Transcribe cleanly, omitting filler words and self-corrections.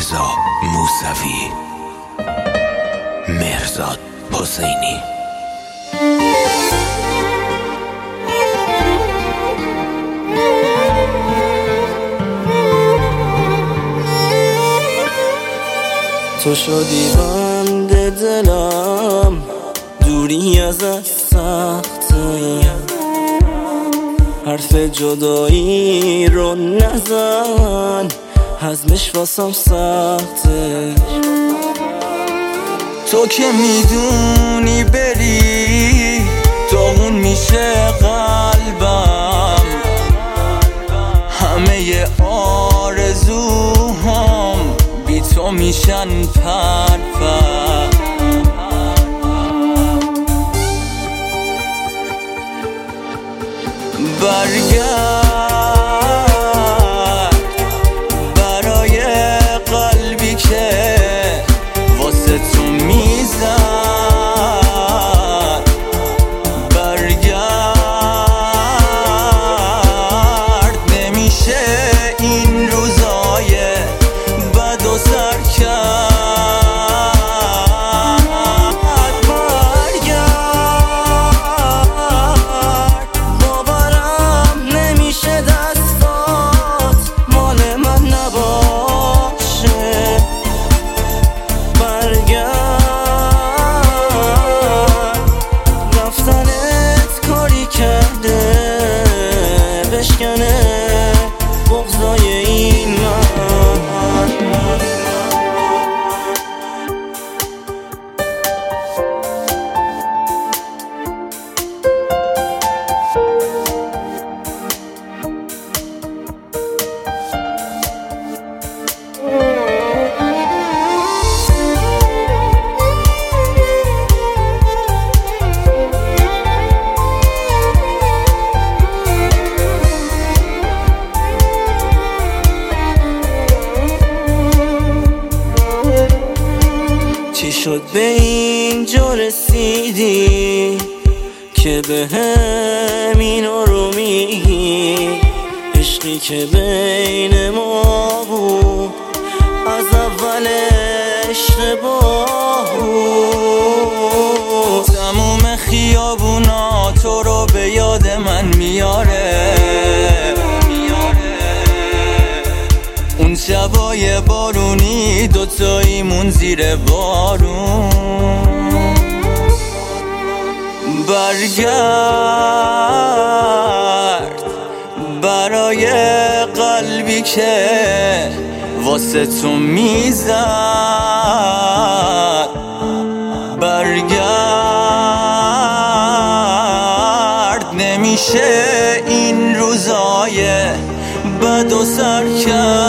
رضا موسوی، مهرزاد حسینی. تو شدی بند دلم، دوری ازت سخته، حرف جدایی رو نزن، هضمش واسم سخته. تو که میدونی بری داغون میشه قلبم، همه آرزوهام بی تو میشن پرپر. برگرد برای قلبی که واسه تو میزد، برگرد نمیشه این روزای بد و سر کرد. بغضای این من چی شد به اینجا رسیدی که به همینو رو میگی؟ عشقی که بین ما بود از اول اشتباه بود. تموم خیابونا تو رو به یاد من میاره، اون شبای بارونی دوتاییمون زیر بارون. برگرد برای قلبی که واسه تو میزد، برگرد نمیشه این روزای بد و سر کرد.